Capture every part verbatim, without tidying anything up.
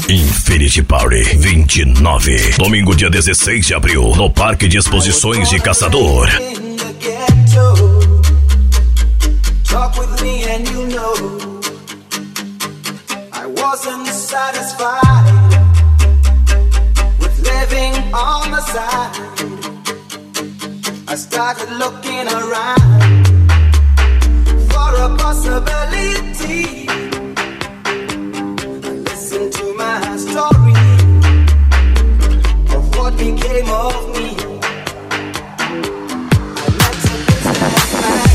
Infinity Party vinte e nove. Domingo, dia dezesseis de abril, no Parque de Exposições de Caçador. Talk with me and you know I wasn't satisfied with living on the side. I started looking around for a possibility. Listen to my story of what became of me. I met a businessman.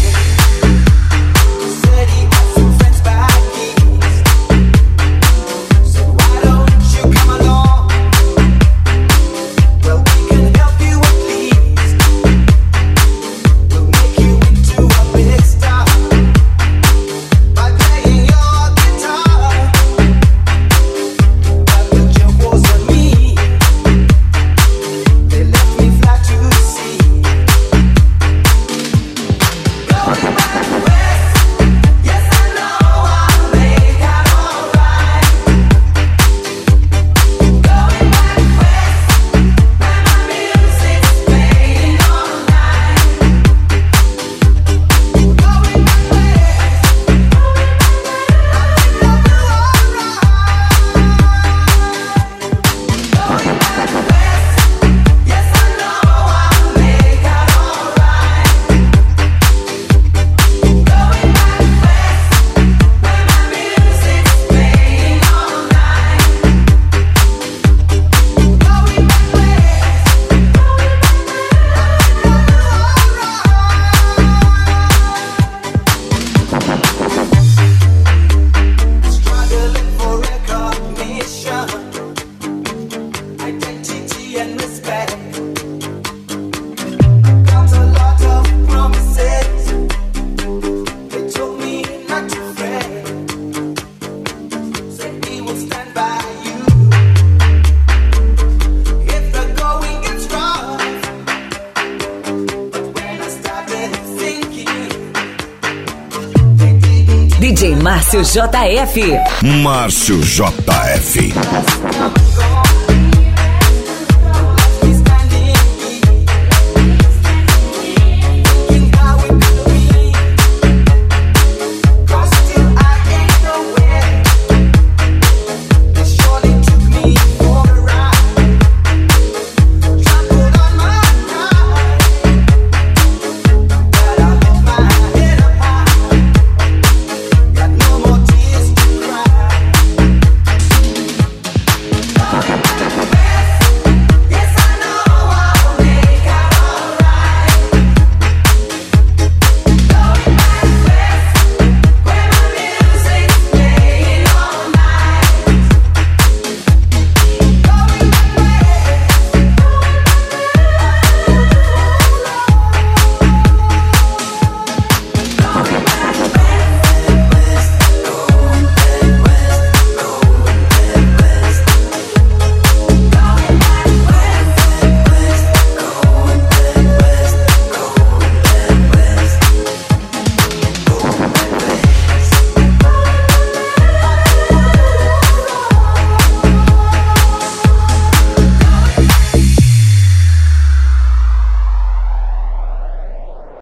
Said he had some friends back east. Said, why don't you come along? Well, we can help you at least. We'll make you into a big star by playing your guitar. But the joke wasn't me. They left me flat to sea. Going back west, yes I know I'll make out alright. Going back west, where my music's playing all night. Going back west, I think I'll do alright. Going back west, yes I know I'll make out alright. Going back west, where my music's playing all night. Going back west, struggling for recognition, identity and respect. Got a lot of promises. They told me not to fret. Said we will stand by you if the going gets rough. But when I started thinking, they didn't D J Márcio J F. Márcio J F. I'm gone.